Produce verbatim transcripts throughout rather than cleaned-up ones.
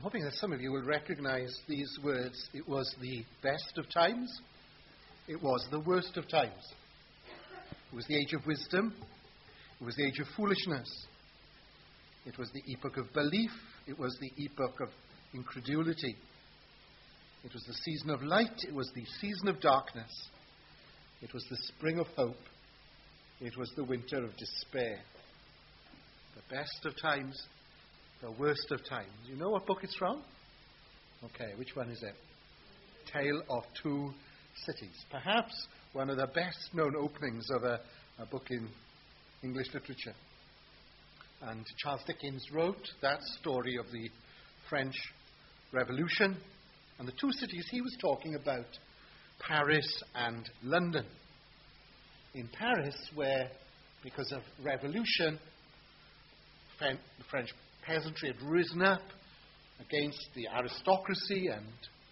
I'm hoping that some of you will recognize these words. It was the best of times. It was the worst of times. It was the age of wisdom. It was the age of foolishness. It was the epoch of belief. It was the epoch of incredulity. It was the season of light. It was the season of darkness. It was the spring of hope. It was the winter of despair. The best of times, the worst of times. You know what book it's from? Okay, which one is it? Tale of Two Cities. Perhaps one of the best known openings of a, a book in English literature. And Charles Dickens wrote that story of the French Revolution. And the two cities he was talking about, Paris and London. In Paris, where, because of revolution, the French peasantry had risen up against the aristocracy, and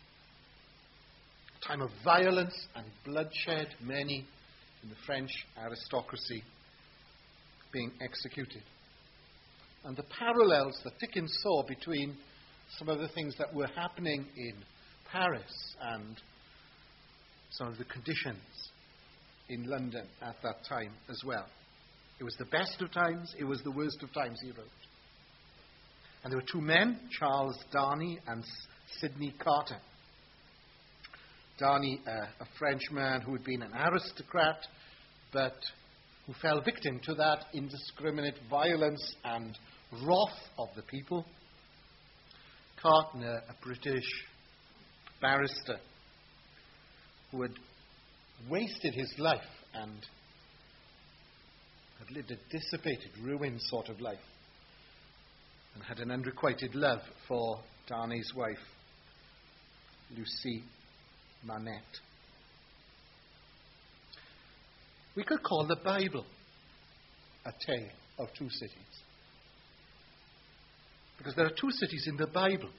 a time of violence and bloodshed, many in the French aristocracy being executed. And the parallels that Dickens saw between some of the things that were happening in Paris and some of the conditions in London at that time as well. It was the best of times, it was the worst of times, he wrote. And there were two men, Charles Darnay and Sidney Carter. Darnay, uh, a Frenchman who had been an aristocrat, but who fell victim to that indiscriminate violence and wrath of the people. Carter, a British barrister who had wasted his life and had lived a dissipated, ruined sort of life, and had an unrequited love for Darnay's wife, Lucy Manette. We could call the Bible a tale of two cities. Because there are two cities in the Bible.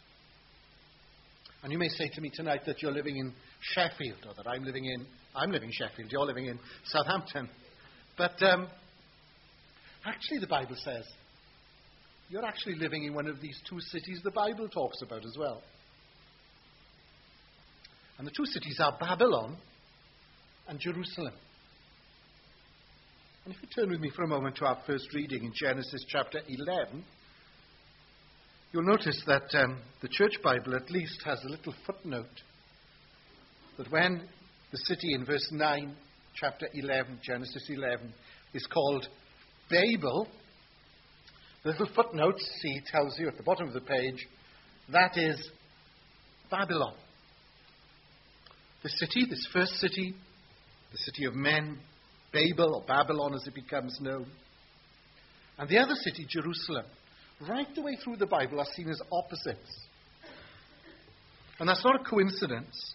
And you may say to me tonight that you're living in Sheffield, or that I'm living in, I'm living in Sheffield, you're living in Southampton. But um, actually the Bible says you're actually living in one of these two cities the Bible talks about as well. And the two cities are Babylon and Jerusalem. And if you turn with me for a moment to our first reading in Genesis chapter eleven, you'll notice that um, the Church Bible at least has a little footnote that when the city in verse nine, chapter eleven, Genesis eleven, is called Babel, the little footnote, C, tells you at the bottom of the page, that is Babylon. The city, this first city, the city of men, Babel or Babylon as it becomes known, and the other city, Jerusalem, right the way through the Bible are seen as opposites. And that's not a coincidence.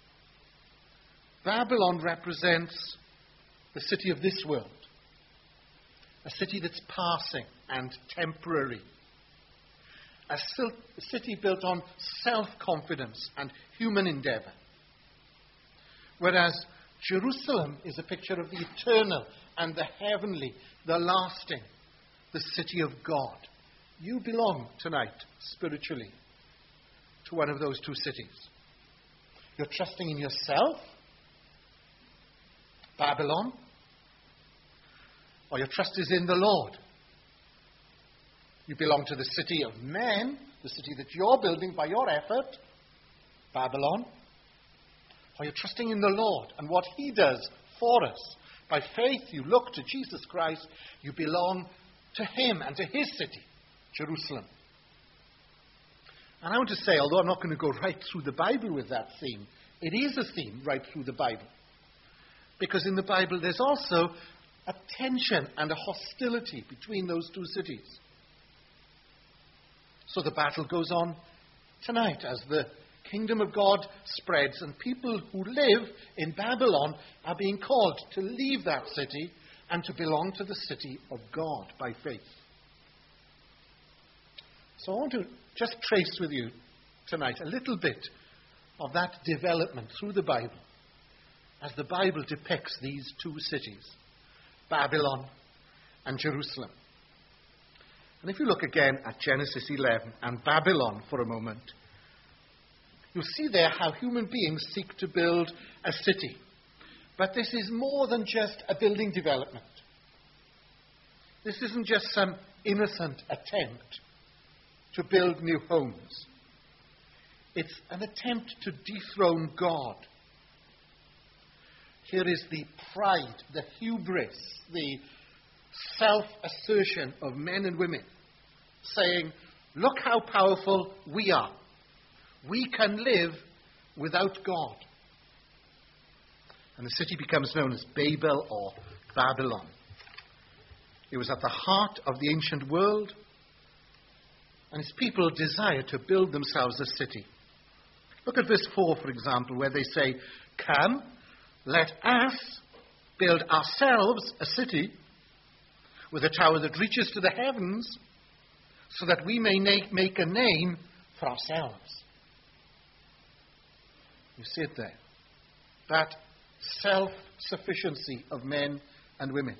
Babylon represents the city of this world, a city that's passing and temporary, a city built on self-confidence and human endeavor. Whereas Jerusalem is a picture of the eternal and the heavenly, the lasting, the city of God. You belong tonight, spiritually, to one of those two cities. You're trusting in yourself, Babylon, or your trust is in the Lord. You belong to the city of men, the city that you're building by your effort, Babylon, or you're trusting in the Lord and what He does for us. By faith, you look to Jesus Christ, you belong to Him and to His city, Jerusalem. And I want to say, although I'm not going to go right through the Bible with that theme, it is a theme right through the Bible. Because in the Bible there's also a tension and a hostility between those two cities. So the battle goes on tonight as the kingdom of God spreads, and people who live in Babylon are being called to leave that city and to belong to the city of God by faith. So I want to just trace with you tonight a little bit of that development through the Bible as the Bible depicts these two cities, Babylon and Jerusalem. And if you look again at Genesis eleven and Babylon for a moment, you'll see there how human beings seek to build a city. But this is more than just a building development. This isn't just some innocent attempt to build new homes. It's an attempt to dethrone God. Here is the pride, the hubris, the self-assertion of men and women saying, look how powerful we are. We can live without God. And the city becomes known as Babel or Babylon. It was at the heart of the ancient world, and its people desired to build themselves a city. Look at verse four, for example, where they say, come, let us build ourselves a city with a tower that reaches to the heavens, so that we may na- make a name for ourselves. You see it there. That self-sufficiency of men and women.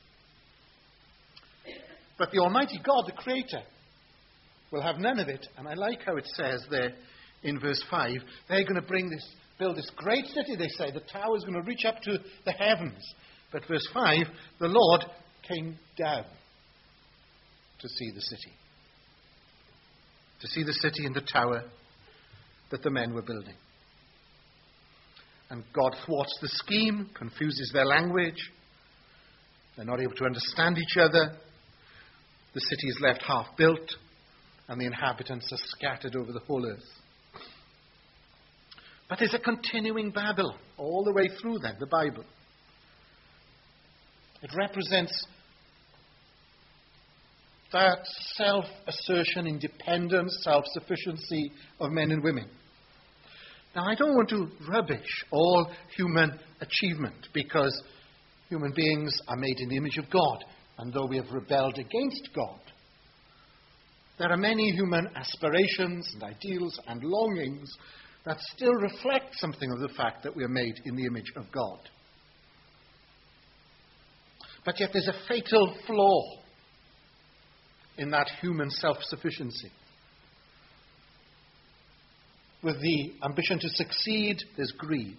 But the Almighty God, the Creator, will have none of it. And I like how it says there in verse five, they're going to bring this, build this great city, they say. The tower is going to reach up to the heavens. But verse five, the Lord came down to see the city. To see the city and the tower that the men were building. And God thwarts the scheme, confuses their language. They're not able to understand each other. The city is left half built, and the inhabitants are scattered over the whole earth. But there's a continuing Babylon all the way through then, the Bible. It represents that self-assertion, independence, self-sufficiency of men and women. Now, I don't want to rubbish all human achievement, because human beings are made in the image of God, and though we have rebelled against God, there are many human aspirations and ideals and longings that still reflect something of the fact that we are made in the image of God. But yet there's a fatal flaw in that human self-sufficiency. With the ambition to succeed, there's greed.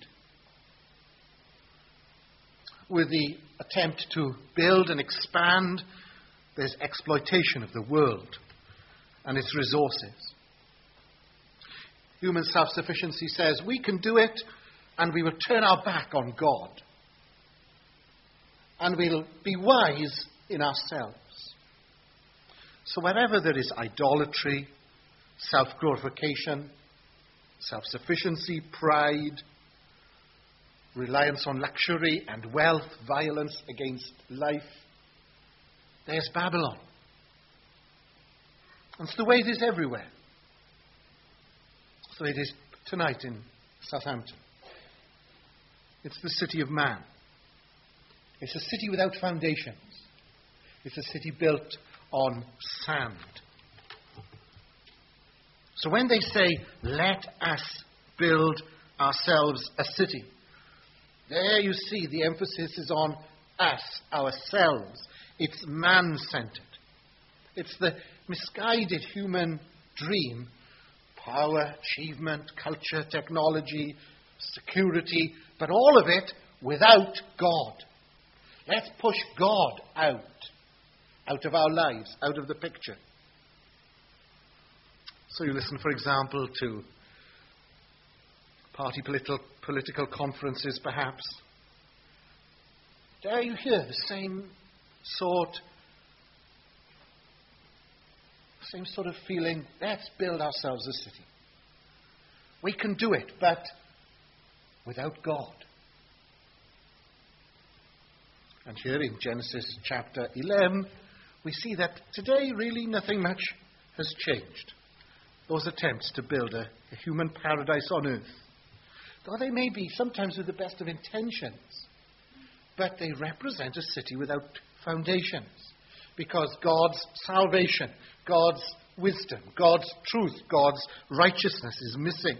With the attempt to build and expand, there's exploitation of the world and its resources. Human self-sufficiency says we can do it, and we will turn our back on God. And we'll be wise in ourselves. So wherever there is idolatry, self-glorification, self-sufficiency, pride, reliance on luxury and wealth, violence against life, there's Babylon. And it's the way it is everywhere. It's the way it is tonight in Southampton. It's the city of man. It's a city without foundations. It's a city built on sand. So when they say, let us build ourselves a city, there you see the emphasis is on us, ourselves. It's man-centered. It's the misguided human dream. Power, achievement, culture, technology, security, but all of it without God. Let's push God out, out of our lives, out of the picture. So you listen, for example, to party political, political conferences, perhaps. There you hear the same sort, same sort of feeling. Let's build ourselves a city. We can do it, but without God. And here in Genesis chapter eleven, we see that today really nothing much has changed. Those attempts to build a, a human paradise on earth, though they may be sometimes with the best of intentions, but they represent a city without foundations, because God's salvation, God's wisdom, God's truth, God's righteousness is missing.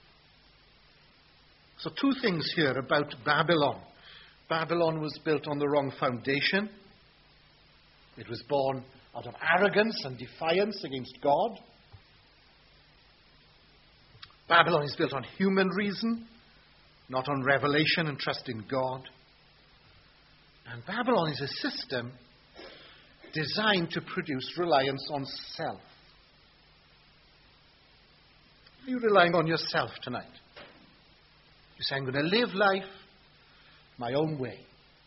So two things here about Babylon. Babylon was built on the wrong foundation. It was born out of arrogance and defiance against God. Babylon is built on human reason, not on revelation and trust in God. And Babylon is a system designed to produce reliance on self. Are you relying on yourself tonight? You say, I'm going to live life my own way.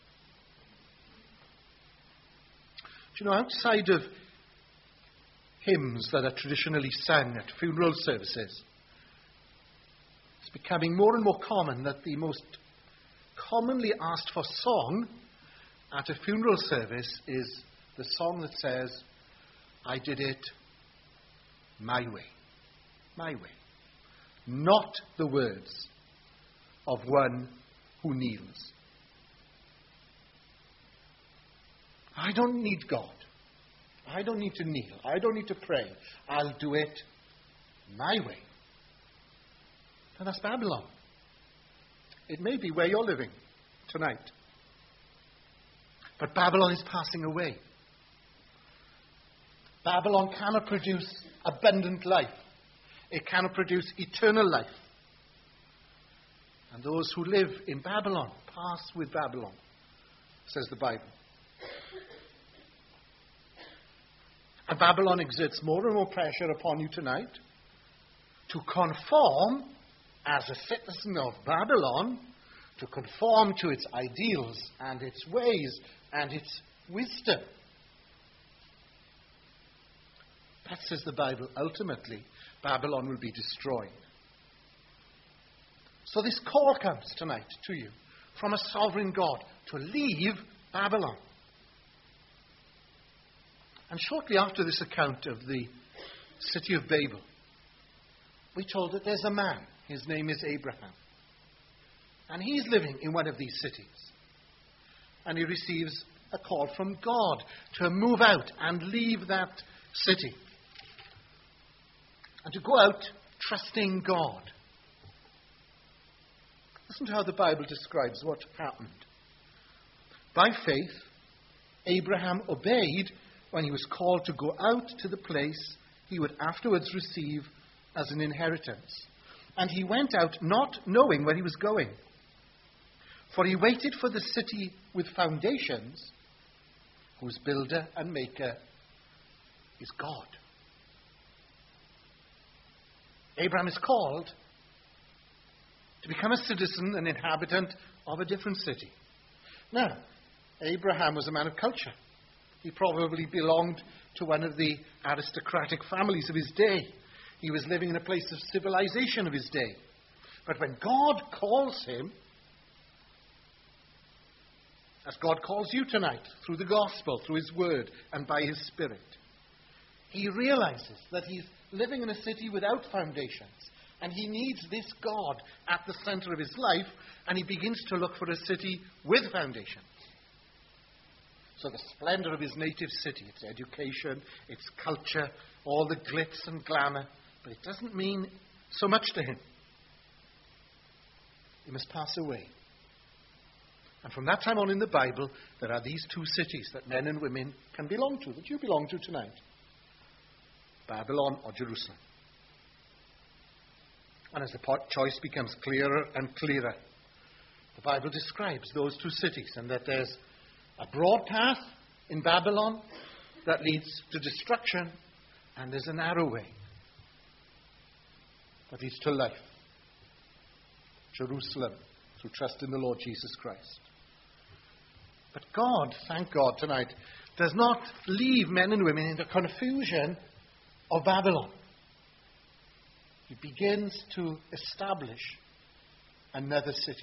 Do you know, outside of hymns that are traditionally sung at funeral services, it's becoming more and more common that the most commonly asked for song at a funeral service is the song that says, I did it my way. My way. Not the words of one who kneels. I don't need God. I don't need to kneel. I don't need to pray. I'll do it my way. And that's Babylon. It may be where you're living tonight. But Babylon is passing away. Babylon cannot produce abundant life. It cannot produce eternal life. And those who live in Babylon pass with Babylon, says the Bible. And Babylon exerts more and more pressure upon you tonight to conform as a citizen of Babylon, to conform to its ideals and its ways and its wisdom. That says the Bible, ultimately, Babylon will be destroyed. So this call comes tonight to you from a sovereign God to leave Babylon. And shortly after this account of the city of Babel, we told that there's a man. His name is Abraham. And he's living in one of these cities. And he receives a call from God to move out and leave that city. And to go out trusting God. Listen to how the Bible describes what happened. By faith, Abraham obeyed when he was called to go out to the place he would afterwards receive as an inheritance. And he went out not knowing where he was going. For he waited for the city with foundations, whose builder and maker is God. Abraham is called to become a citizen, an inhabitant of a different city. Now, Abraham was a man of culture. He probably belonged to one of the aristocratic families of his day. He was living in a place of civilization of his day. But when God calls him, as God calls you tonight, through the gospel, through his word, and by his spirit, he realizes that he's living in a city without foundations. And he needs this God at the center of his life, and he begins to look for a city with foundations. So the splendor of his native city, its education, its culture, all the glitz and glamour, but it doesn't mean so much to him. He must pass away. And from that time on in the Bible, there are these two cities that men and women can belong to, that you belong to tonight. Babylon or Jerusalem. And as the choice becomes clearer and clearer, the Bible describes those two cities, and that there's a broad path in Babylon that leads to destruction, and there's a narrow way that leads to life. Jerusalem, through trust in the Lord Jesus Christ. But God, thank God tonight, does not leave men and women in the confusion of Babylon. He begins to establish another city.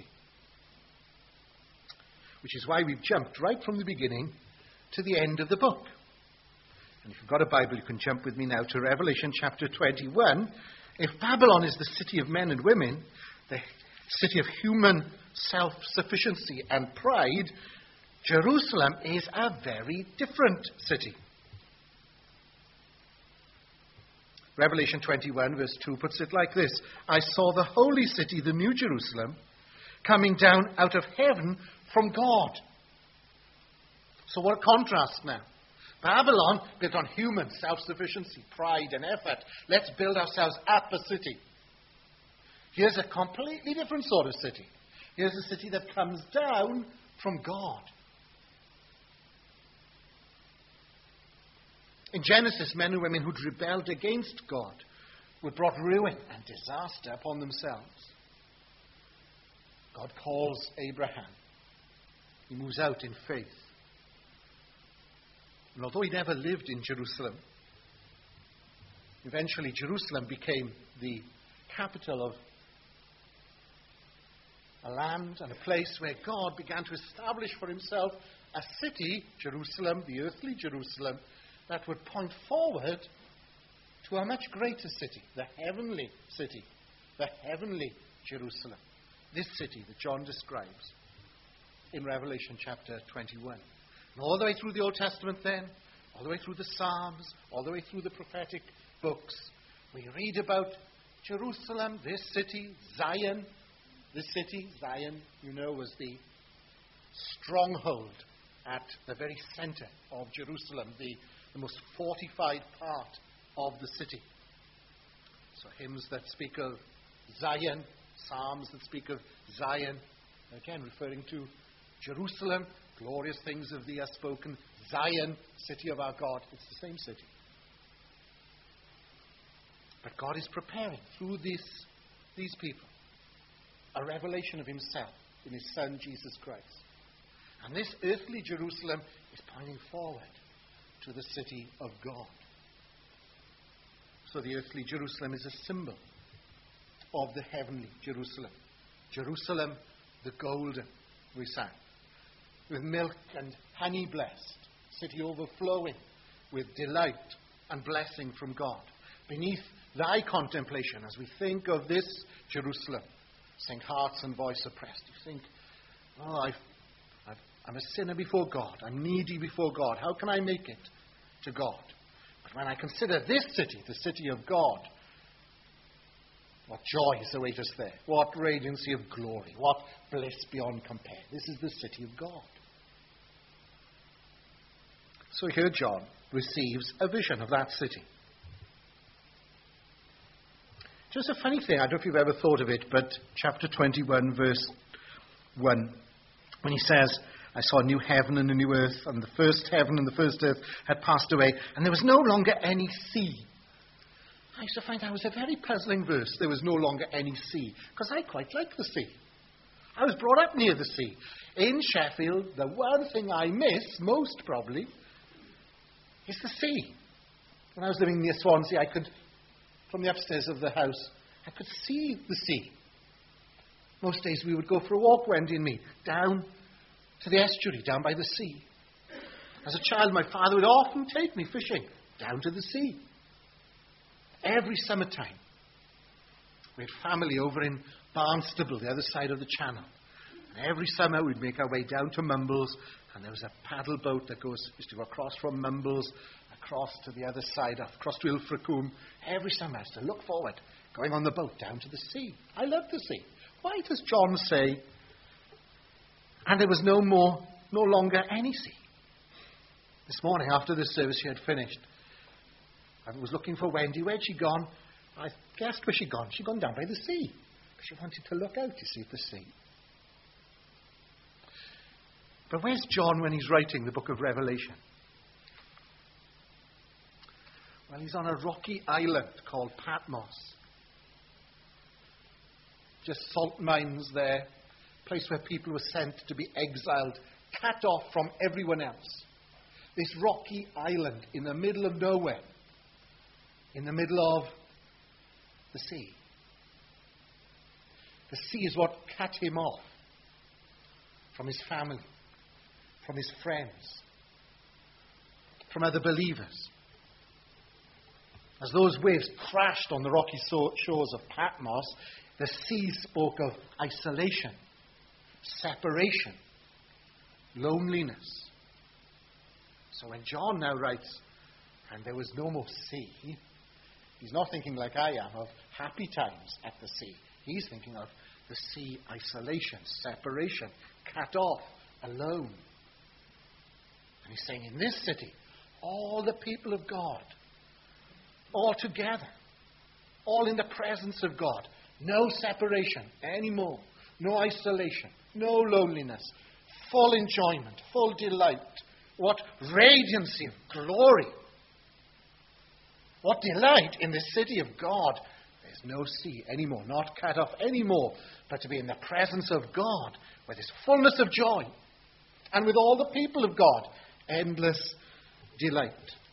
Which is why we've jumped right from the beginning to the end of the book. And if you've got a Bible, you can jump with me now to Revelation chapter twenty-one. If Babylon is the city of men and women, the city of human self-sufficiency and pride, Jerusalem is a very different city. Revelation twenty-one verse two puts it like this: I saw the holy city, the new Jerusalem, coming down out of heaven from God. So what a contrast now. Babylon built on human self-sufficiency, pride and effort. Let's build ourselves up a city. Here's a completely different sort of city. Here's a city that comes down from God. In Genesis, men and women who'd rebelled against God were brought ruin and disaster upon themselves. God calls Abraham. He moves out in faith. And although he never lived in Jerusalem, eventually Jerusalem became the capital of a land and a place where God began to establish for himself a city, Jerusalem, the earthly Jerusalem, that would point forward to a much greater city, the heavenly city, the heavenly Jerusalem. This city that John describes in Revelation chapter twenty-one. And all the way through the Old Testament then, all the way through the Psalms, all the way through the prophetic books, we read about Jerusalem, this city, Zion. This city, Zion, you know, was the stronghold at the very center of Jerusalem, the, the most fortified part of the city. So hymns that speak of Zion, psalms that speak of Zion, again referring to Jerusalem, glorious things of thee are spoken. Zion, city of our God, it's the same city. But God is preparing through this, these people a revelation of himself in his Son, Jesus Christ. And this earthly Jerusalem is pointing forward to the city of God. So the earthly Jerusalem is a symbol of the heavenly Jerusalem. Jerusalem, the golden, we sang, with milk and honey blessed, city overflowing with delight and blessing from God. Beneath thy contemplation, as we think of this Jerusalem, sing hearts and voice oppressed. You think, oh, I've, I've, I'm a sinner before God. I'm needy before God. How can I make it to God? But when I consider this city, the city of God, what joys await us there. What radiancy of glory. What bliss beyond compare. This is the city of God. So here John receives a vision of that city. Just a funny thing, I don't know if you've ever thought of it, but chapter twenty-one, verse one, when he says, I saw a new heaven and a new earth, and the first heaven and the first earth had passed away, and there was no longer any sea. I used to find that was a very puzzling verse, there was no longer any sea, because I quite like the sea. I was brought up near the sea. In Sheffield, the one thing I miss most probably is the sea. When I was living near Swansea, I could, from the upstairs of the house, I could see the sea. Most days we would go for a walk, Wendy and me, down to the estuary, down by the sea. As a child, my father would often take me fishing down to the sea. Every summertime, we had family over in Barnstable, the other side of the channel. And every summer we'd make our way down to Mumbles, and there was a paddle boat that goes, used to go across from Mumbles, across to the other side, across to Ilfracombe. Every summer I used to look forward, going on the boat down to the sea. I love the sea. Why does John say, and there was no more, no longer any sea? This morning after the service she had finished, I was looking for Wendy. Where'd she gone? I guessed where she'd gone. She'd gone down by the sea. She wanted to look out to see the sea. But where's John when he's writing the book of Revelation? Well, he's on a rocky island called Patmos. Just salt mines there. A place where people were sent to be exiled, cut off from everyone else. This rocky island in the middle of nowhere. In the middle of the sea. The sea is what cut him off from his family, from his friends, from other believers. As those waves crashed on the rocky shores of Patmos, the sea spoke of isolation, separation, loneliness. So when John now writes, and there was no more sea, he's not thinking like I am of happy times at the sea. He's thinking of the sea, isolation, separation, cut off, alone. And he's saying in this city, all the people of God, all together, all in the presence of God. No separation anymore, no isolation, no loneliness, full enjoyment, full delight. What radiancy of glory. What delight in the city of God. There's no sea anymore, not cut off anymore, but to be in the presence of God with his fullness of joy and with all the people of God. Endless delight.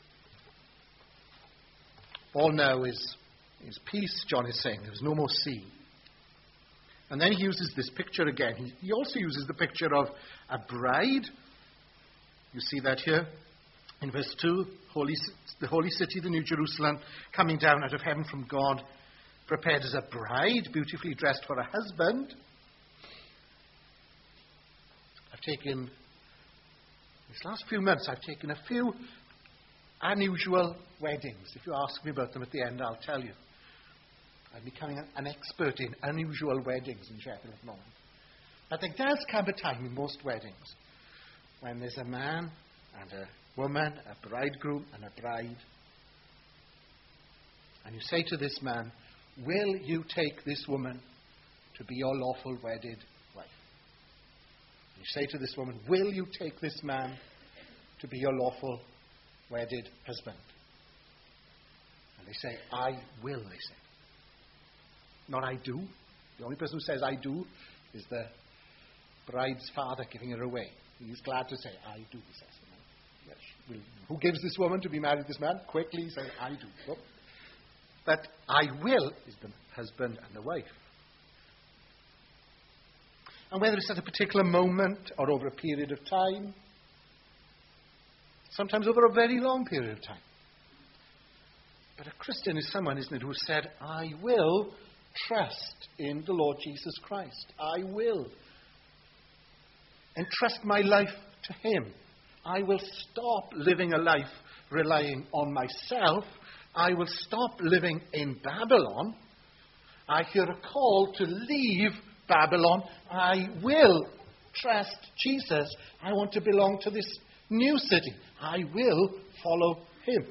All now is, is peace, John is saying. There's no more sea. And then he uses this picture again. He, he also uses the picture of a bride. You see that here in verse two. Holy, the holy city, the New Jerusalem, coming down out of heaven from God, prepared as a bride, beautifully dressed for a husband. I've taken, these last few months, I've taken a few unusual weddings. If you ask me about them at the end, I'll tell you. I'm becoming an expert in unusual weddings in Sheffield at the moment. But there does come a time in most weddings when there's a man and a woman, a bridegroom and a bride. And you say to this man, will you take this woman to be your lawful wedded wife? You say to this woman, will you take this man to be your lawful wedded husband? And they say, I will, they say. Not I do. The only person who says I do is the bride's father giving her away. He's glad to say, I do, he says. Yes, will, who gives this woman to be married to this man? Quickly he says, I do. So, but I will is the husband and the wife. And whether it's at a particular moment or over a period of time, sometimes over a very long period of time. But a Christian is someone, isn't it, who said, I will trust in the Lord Jesus Christ. I will entrust my life to him. I will stop living a life relying on myself. I will stop living in Babylon. I hear a call to leave Babylon. I will trust Jesus. I want to belong to this new city. I will follow him.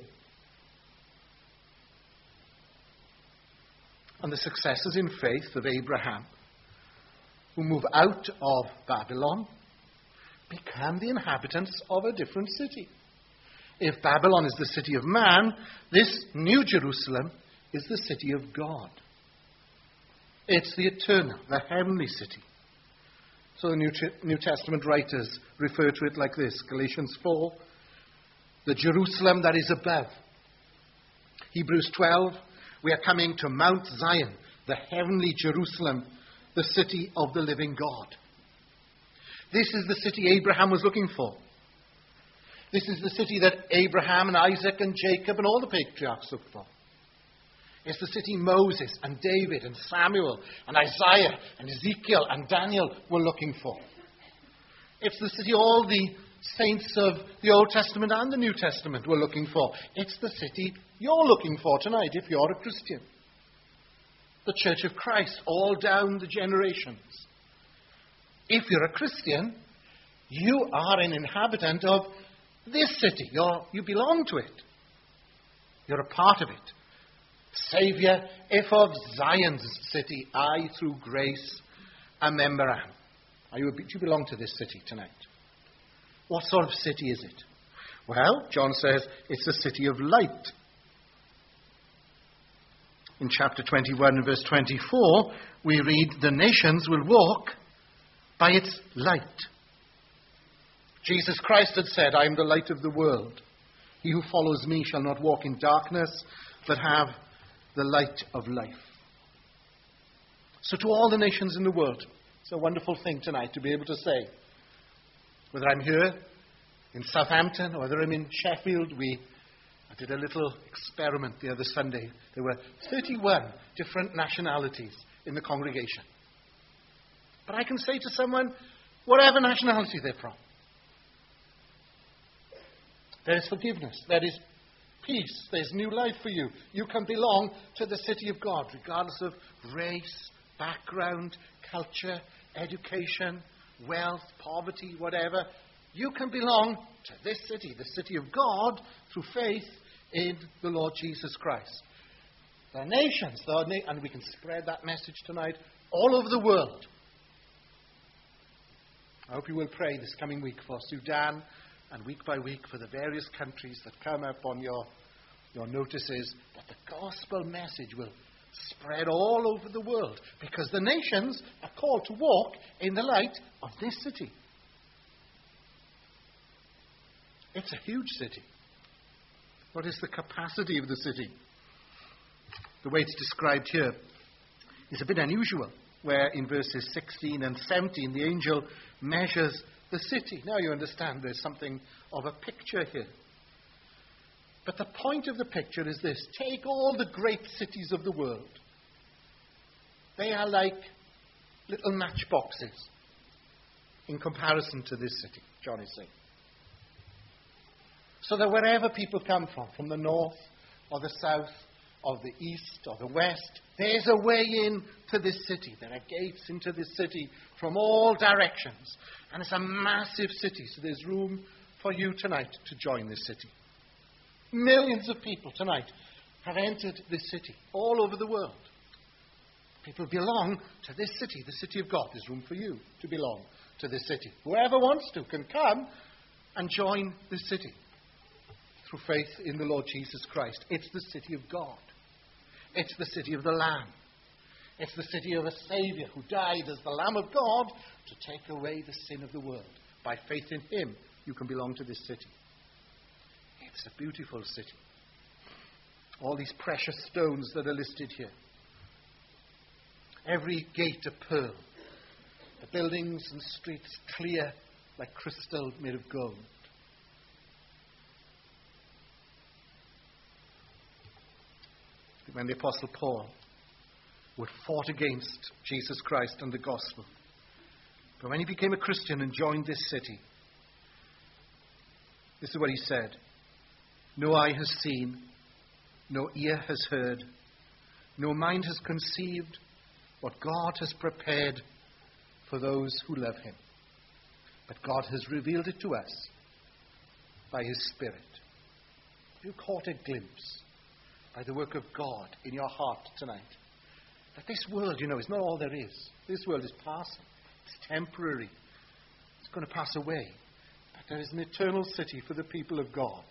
And the successors in faith of Abraham, who move out of Babylon, become the inhabitants of a different city. If Babylon is the city of man, this New Jerusalem is the city of God. It's the eternal, the heavenly city. So the New, New Testament writers refer to it like this. Galatians four, the Jerusalem that is above. Hebrews twelve, we are coming to Mount Zion, the heavenly Jerusalem, the city of the living God. This is the city Abraham was looking for. This is the city that Abraham and Isaac and Jacob and all the patriarchs looked for. It's the city Moses and David and Samuel and Isaiah and Ezekiel and Daniel were looking for. It's the city all the saints of the Old Testament and the New Testament were looking for. It's the city you're looking for tonight if you're a Christian. The Church of Christ, all down the generations. If you're a Christian, you are an inhabitant of this city. You're, you belong to it. You're a part of it. Saviour, if of Zion's city, I through grace a member am. Are you, do you belong to this city tonight? What sort of city is it? Well, John says it's the city of light. In chapter twenty-one and verse twenty-four, we read, the nations will walk by its light. Jesus Christ had said, I am the light of the world. He who follows me shall not walk in darkness, but have the light of life. So to all the nations in the world, it's a wonderful thing tonight to be able to say, whether I'm here in Southampton or whether I'm in Sheffield, we I did a little experiment the other Sunday. There were thirty-one different nationalities in the congregation. But I can say to someone, whatever nationality they're from, there is forgiveness, there is peace, there's new life for you. You can belong to the city of God, regardless of race, background, culture, education, wealth, poverty, whatever. You can belong to this city, the city of God, through faith in the Lord Jesus Christ. The nations, the na- and we can spread that message tonight all over the world. I hope you will pray this coming week for Sudan and week by week for the various countries that come up on your, your notices, that the gospel message will spread all over the world, because the nations are called to walk in the light of this city. It's a huge city. What is the capacity of the city? The way it's described here is a bit unusual, where in verses sixteen and seventeen the angel measures the city. Now you understand there's something of a picture here. But the point of the picture is this: take all the great cities of the world. They are like little matchboxes in comparison to this city, John is saying. So that wherever people come from, from the north or the south or the east or the west, there's a way in to this city. There are gates into this city from all directions. And it's a massive city, so there's room for you tonight to join this city. Millions of people tonight have entered this city all over the world. People belong to this city, the city of God. There's room for you to belong to this city. Whoever wants to can come and join this city through faith in the Lord Jesus Christ. It's the city of God. It's the city of the Lamb. It's the city of a Saviour who died as the Lamb of God to take away the sin of the world. By faith in Him, you can belong to this city. It's a beautiful city. All these precious stones that are listed here. Every gate a pearl. The buildings and streets clear like crystal made of gold. When the Apostle Paul would fought against Jesus Christ and the gospel, but when he became a Christian and joined this city, this is what he said: no eye has seen, no ear has heard, no mind has conceived what God has prepared for those who love Him. But God has revealed it to us by His Spirit. You caught a glimpse by the work of God in your heart tonight that this world, you know, is not all there is. This world is passing. It's temporary. It's going to pass away. But there is an eternal city for the people of God.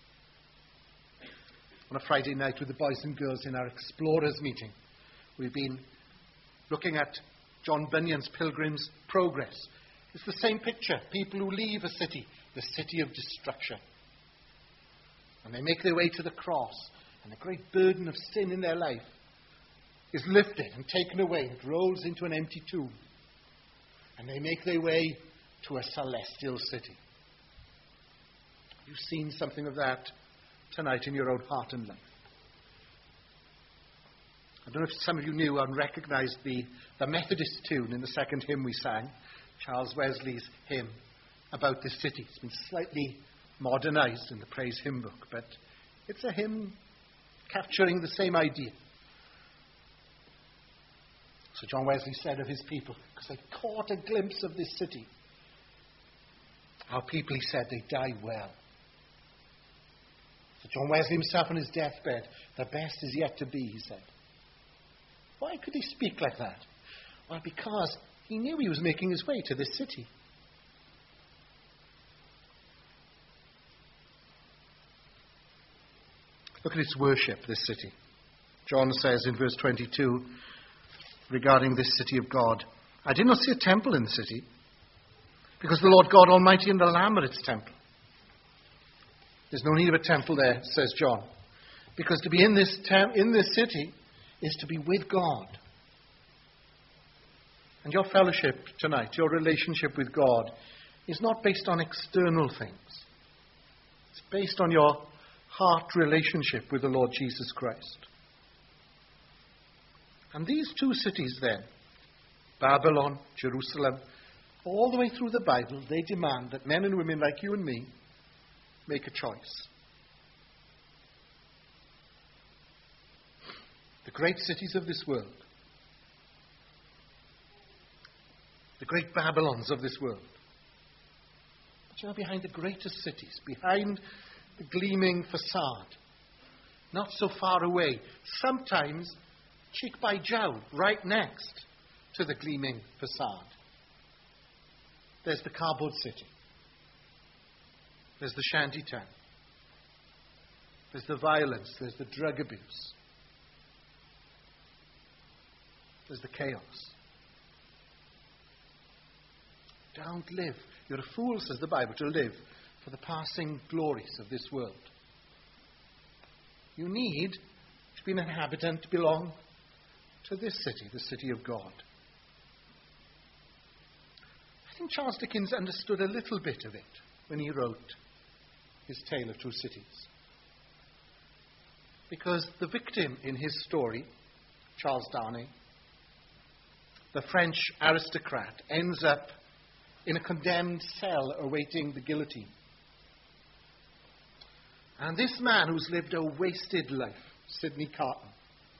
On a Friday night with the boys and girls in our Explorers meeting, we've been looking at John Bunyan's Pilgrim's Progress. It's the same picture. People who leave a city, the city of destruction. And they make their way to the cross. And the great burden of sin in their life is lifted and taken away. It rolls into an empty tomb. And they make their way to a celestial city. You've seen something of that tonight in your own heart and life. I don't know if some of you knew and recognized the, the Methodist tune in the second hymn we sang, Charles Wesley's hymn about this city. It's been slightly modernized in the Praise Hymn Book, but it's a hymn capturing the same idea. So John Wesley said of his people, because they caught a glimpse of this city, our people, he said, they die well. So John Wesley himself on his deathbed, the best is yet to be, he said. Why could he speak like that? Well, because he knew he was making his way to this city. Look at its worship, this city. John says in verse twenty-two, regarding this city of God, I did not see a temple in the city, because the Lord God Almighty and the Lamb are its temple. There's no need of a temple there, says John, because to be in this tem- in this city is to be with God. And your fellowship tonight, your relationship with God, is not based on external things. It's based on your heart relationship with the Lord Jesus Christ. And these two cities then, Babylon, Jerusalem, all the way through the Bible, they demand that men and women like you and me make a choice. The great cities of this world, the great Babylons of this world, But you know, behind the greatest cities, behind the gleaming facade, not so far away, sometimes cheek by jowl, right next to the gleaming facade, there's the cardboard city. There's the shanty town. There's the violence. There's the drug abuse. There's the chaos. Don't live. You're a fool, says the Bible, to live for the passing glories of this world. You need to be an inhabitant, to belong to this city, the city of God. I think Charles Dickens understood a little bit of it when he wrote his Tale of Two Cities. Because the victim in his story, Charles Darnay, the French aristocrat, ends up in a condemned cell awaiting the guillotine. And this man who's lived a wasted life, Sidney Carton,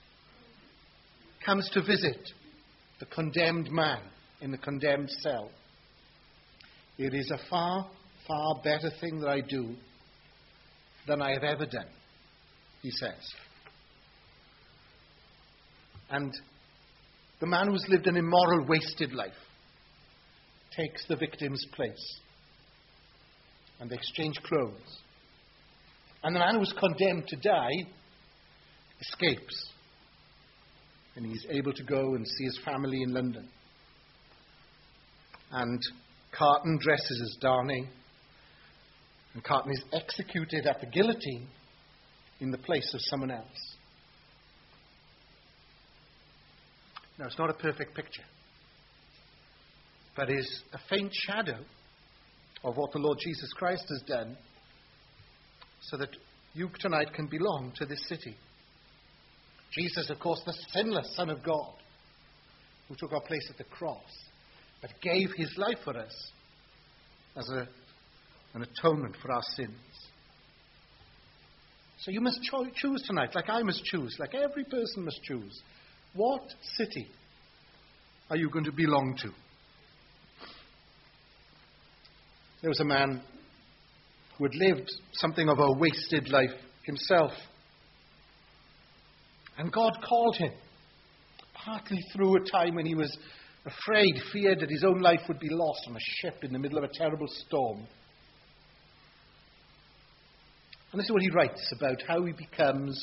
comes to visit the condemned man in the condemned cell. It is a far, far better thing that I do than I have ever done, he says. And the man who's lived an immoral, wasted life takes the victim's place. And they exchange clothes. And the man who was condemned to die escapes. And he's able to go and see his family in London. And Carton dresses as Darnay. And Carton is executed at the guillotine in the place of someone else. Now, it's not a perfect picture, but is a faint shadow of what the Lord Jesus Christ has done so that you tonight can belong to this city. Jesus, of course, the sinless Son of God, who took our place at the cross, but gave his life for us as a, an atonement for our sins. So you must cho- choose tonight, like I must choose, like every person must choose. What city are you going to belong to? There was a man who had lived something of a wasted life himself. And God called him, partly through a time when he was afraid, feared that his own life would be lost on a ship in the middle of a terrible storm. And this is what he writes about how he becomes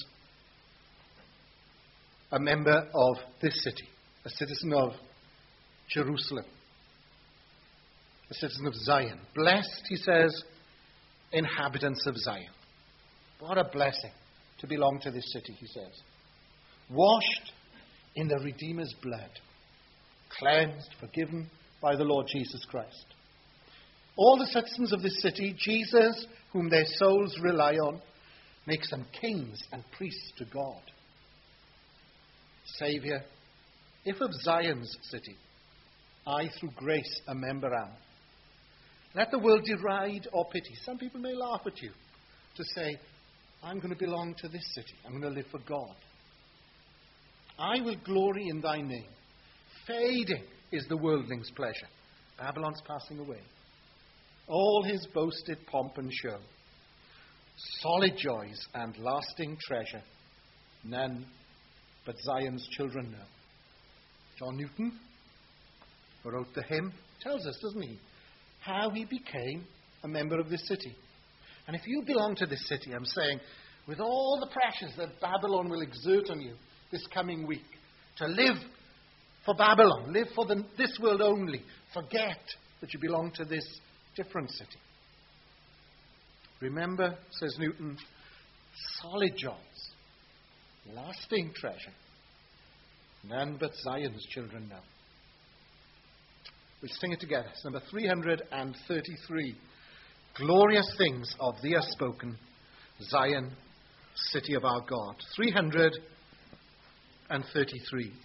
a member of this city, a citizen of Jerusalem, a citizen of Zion. Blessed, he says, inhabitants of Zion. What a blessing to belong to this city, he says. Washed in the Redeemer's blood, cleansed, forgiven by the Lord Jesus Christ. All the citizens of this city, Jesus, whom their souls rely on, makes them kings and priests to God. Saviour, if of Zion's city, I through grace a member am, let the world deride or pity. Some people may laugh at you to say, I'm going to belong to this city. I'm going to live for God. I will glory in thy name. Fading is the worldling's pleasure. Babylon's passing away. All his boasted pomp and show. Solid joys and lasting treasure. None but Zion's children know. John Newton, who wrote the hymn, tells us, doesn't he, how he became a member of this city. And if you belong to this city, I'm saying, with all the pressures that Babylon will exert on you this coming week, to live for Babylon, live for the, this world only, forget that you belong to this different city. Remember, says Newton, solid joys, lasting treasure, none but Zion's children know. We'll sing it together. It's number three hundred thirty-three. Glorious things of thee are spoken, Zion, city of our God. three hundred thirty-three.